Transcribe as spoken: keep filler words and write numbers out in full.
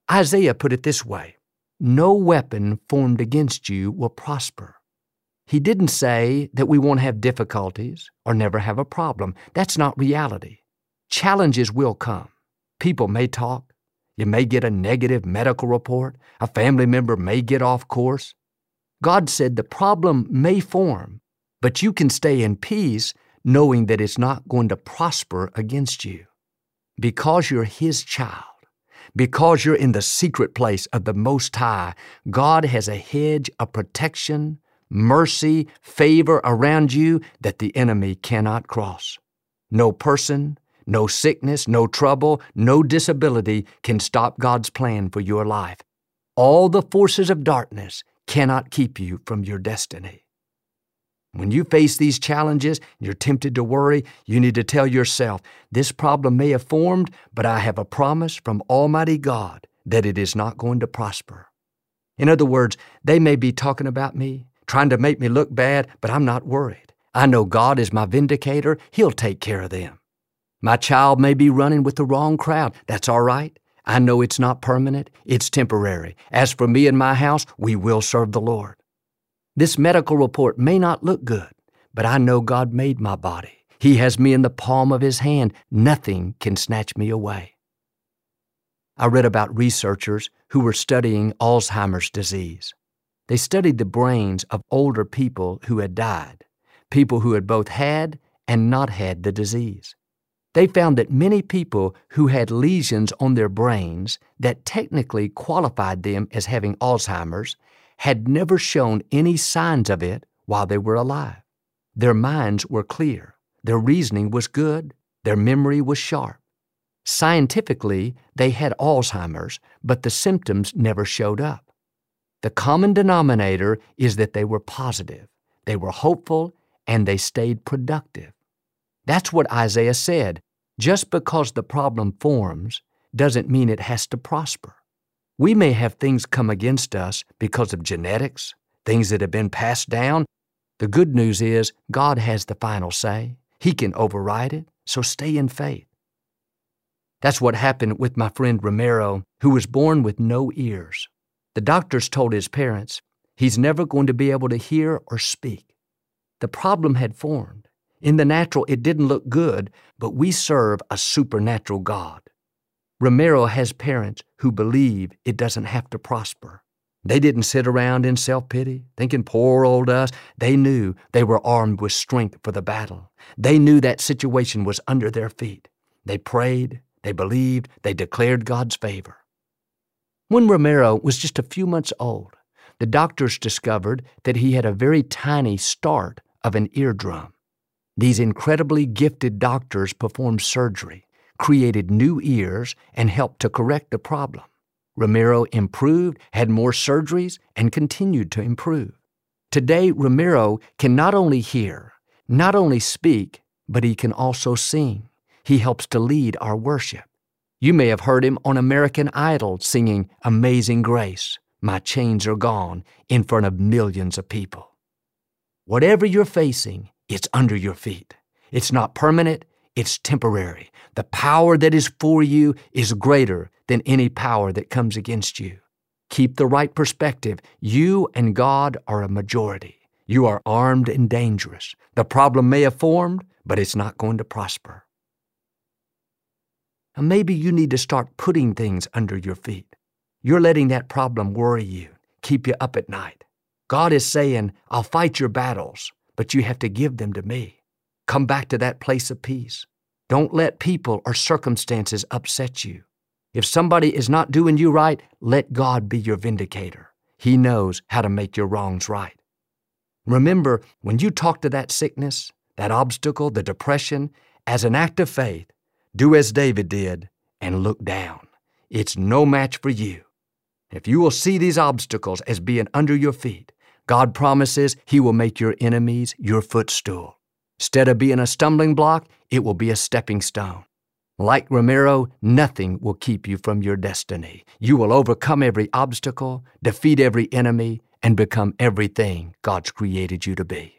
Isaiah put it this way, "No weapon formed against you will prosper." He didn't say that we won't have difficulties or never have a problem. That's not reality. Challenges will come. People may talk. You may get a negative medical report. A family member may get off course. God said the problem may form, but you can stay in peace knowing that it's not going to prosper against you. Because you're His child, because you're in the secret place of the Most High, God has a hedge of protection, mercy, favor around you that the enemy cannot cross. No person, no sickness, no trouble, no disability can stop God's plan for your life. All the forces of darkness cannot keep you from your destiny. When you face these challenges, you're tempted to worry, you need to tell yourself, this problem may have formed, but I have a promise from Almighty God that it is not going to prosper. In other words, they may be talking about me, trying to make me look bad, but I'm not worried. I know God is my vindicator. He'll take care of them. My child may be running with the wrong crowd. That's all right. I know it's not permanent. It's temporary. As for me and my house, we will serve the Lord. This medical report may not look good, but I know God made my body. He has me in the palm of His hand. Nothing can snatch me away. I read about researchers who were studying Alzheimer's disease. They studied the brains of older people who had died, people who had both had and not had the disease. They found that many people who had lesions on their brains that technically qualified them as having Alzheimer's had never shown any signs of it while they were alive. Their minds were clear, their reasoning was good, their memory was sharp. Scientifically, they had Alzheimer's, but the symptoms never showed up. The common denominator is that they were positive, they were hopeful, and they stayed productive. That's what Isaiah said. Just because the problem forms doesn't mean it has to prosper. We may have things come against us because of genetics, things that have been passed down. The good news is God has the final say. He can override it, so stay in faith. That's what happened with my friend Romero, who was born with no ears. The doctors told his parents he's never going to be able to hear or speak. The problem had formed. In the natural, it didn't look good, but we serve a supernatural God. Romero has parents who believe it doesn't have to prosper. They didn't sit around in self-pity, thinking, poor old us. They knew they were armed with strength for the battle. They knew that situation was under their feet. They prayed, they believed, they declared God's favor. When Romero was just a few months old, the doctors discovered that he had a very tiny start of an eardrum. These incredibly gifted doctors performed surgery, created new ears, and helped to correct the problem. Romero improved, had more surgeries, and continued to improve. Today, Romero can not only hear, not only speak, but he can also sing. He helps to lead our worship. You may have heard him on American Idol singing Amazing Grace, My Chains Are Gone, in front of millions of people. Whatever you're facing, it's under your feet. It's not permanent, it's temporary. The power that is for you is greater than any power that comes against you. Keep the right perspective. You and God are a majority. You are armed and dangerous. The problem may have formed, but it's not going to prosper. And maybe you need to start putting things under your feet. You're letting that problem worry you, keep you up at night. God is saying, I'll fight your battles, but you have to give them to me. Come back to that place of peace. Don't let people or circumstances upset you. If somebody is not doing you right, let God be your vindicator. He knows how to make your wrongs right. Remember, when you talk to that sickness, that obstacle, the depression, as an act of faith, do as David did and look down. It's no match for you. If you will see these obstacles as being under your feet, God promises He will make your enemies your footstool. Instead of being a stumbling block, it will be a stepping stone. Like Romero, nothing will keep you from your destiny. You will overcome every obstacle, defeat every enemy, and become everything God's created you to be.